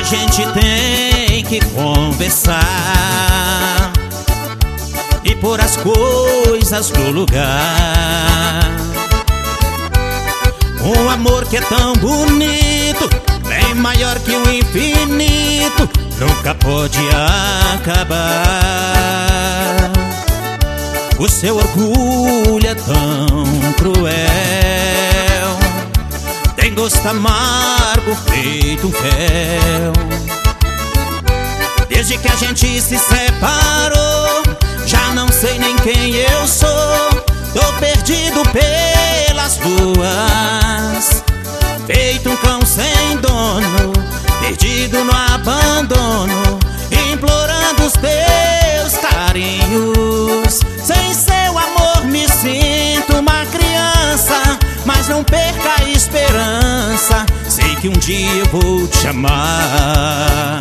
gente tem que conversar e pôr as coisas no lugar. Um amor que é tão bonito, bem maior que o infinito, nunca pode acabar. O seu orgulho é tão cruel, tem gosto amargo feito um fel. Desde que a gente se separou, já não sei nem quem eu sou. Tô perdido pelas ruas, feito um cão sem dono, perdido no abandono, implorando os teus carinhos. Sem seu amor me sinto uma criança, mas não perca a esperança, sei que um dia eu vou te amar.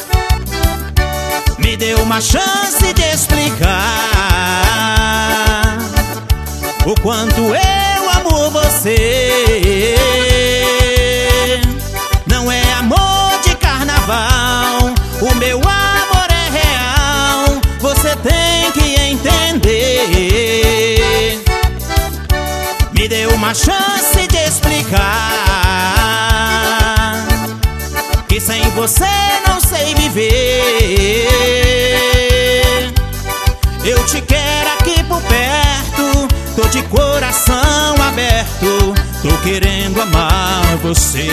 Me dê uma chance de explicar o quanto eu amo você. Não é amor de carnaval, o meu amor é real, você tem que entender. Me dê uma chance de explicar que sem você não sei viver. Eu te quero aqui por perto, tô de coração aberto, tô querendo amar você.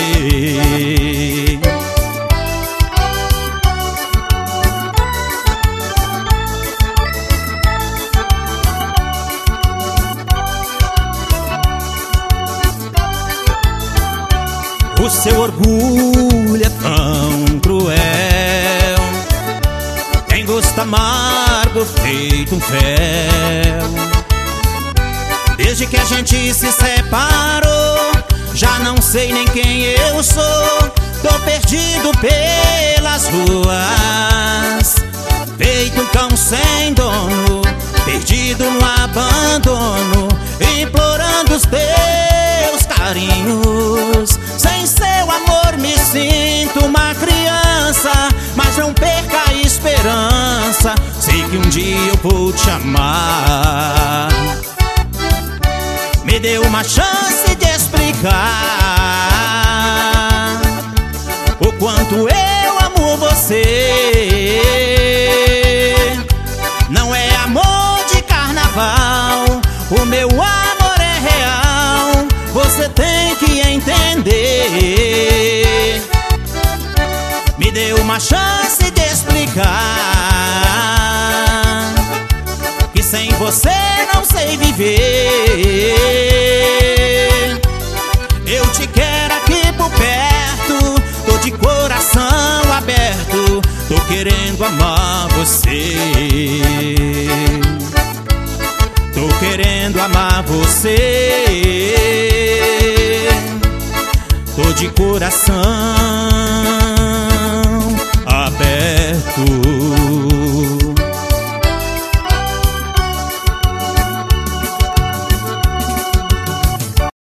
O seu orgulho é tão cruel, tem gosto amargo feito um fel. Desde que a gente se separou, já não sei nem quem eu sou. Tô perdido pelas ruas, feito um cão sem dono, perdido no abandono, implorando os teus carinhos. Sem seu amor me sinto uma criança, mas não perca a esperança, sei que um dia eu vou te amar. Me dê uma chance de explicar o quanto eu amo você. Não é amor de carnaval, o meu amor é real, você tem que entender. Me dê uma chance de explicar que sem você não sei viver. Eu te quero aqui por perto, tô de coração aberto, tô querendo amar você. Tô querendo amar você, tô de coração